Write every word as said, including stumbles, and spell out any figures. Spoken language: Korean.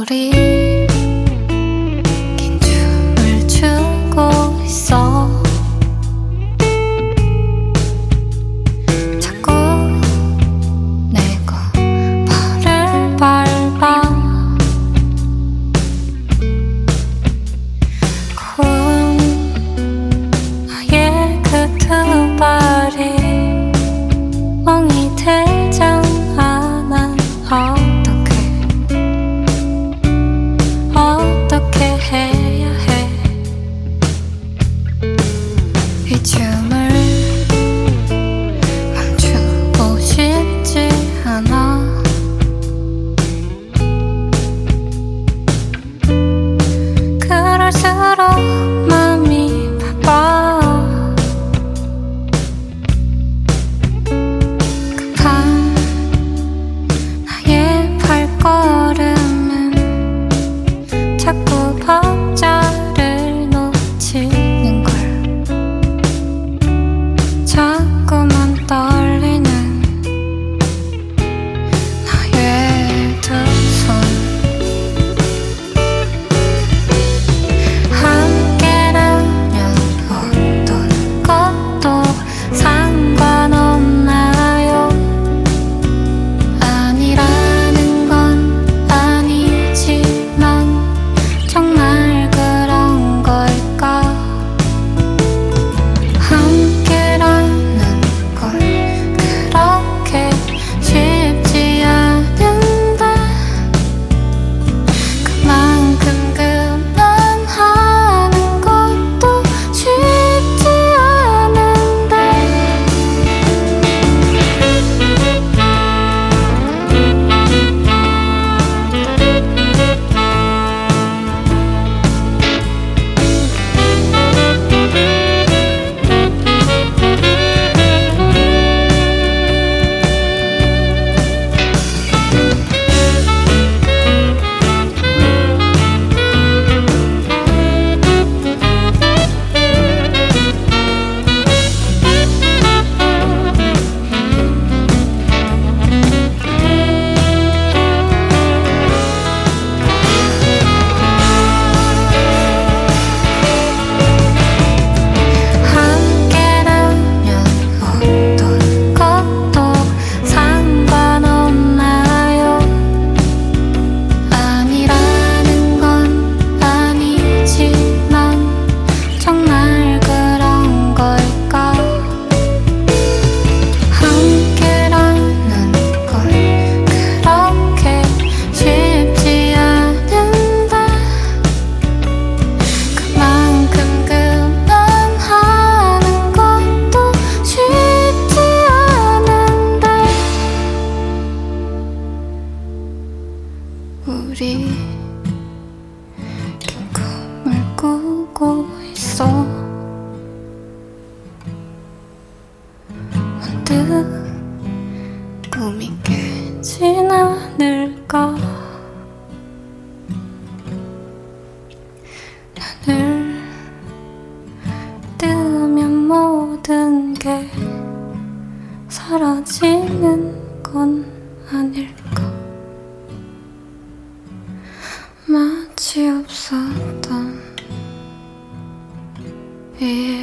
우리 긴 춤을 추고 있어. 자꾸 내가 발을 밟아. 고운 나의 그 두 발이 멍이 들잖아. 난 어떻게 해야 해. 이 춤을 멈추고 싶지 않아. 그럴수록 마음이 바빠. 급한 나의 발걸음은 자꾸 박자를 놓치는 걸. 자꾸만 떨리는 나의 두 손. 함께라면 어떤 것도 상관없나요? 아니라는 건 아니지만 정말 그런 걸까? 함께라는 걸 그렇게 쉽지 않은데, 그만큼 그만하는 것도 쉽지 않은데. 함께라면 어떤 것도 상관없나요? 아니라는 건 아니지만 정말 그런 걸까? 함께라는 걸 그렇게 쉽지 않은데, 그만큼 그만하는 것도 쉽지 않은데. 우리 긴 꿈을 꾸고 있어. 문득 꿈이 깨진 않을까? 눈을 뜨면 모든 게 사라지는 건 아닐까? 마치 없었던 일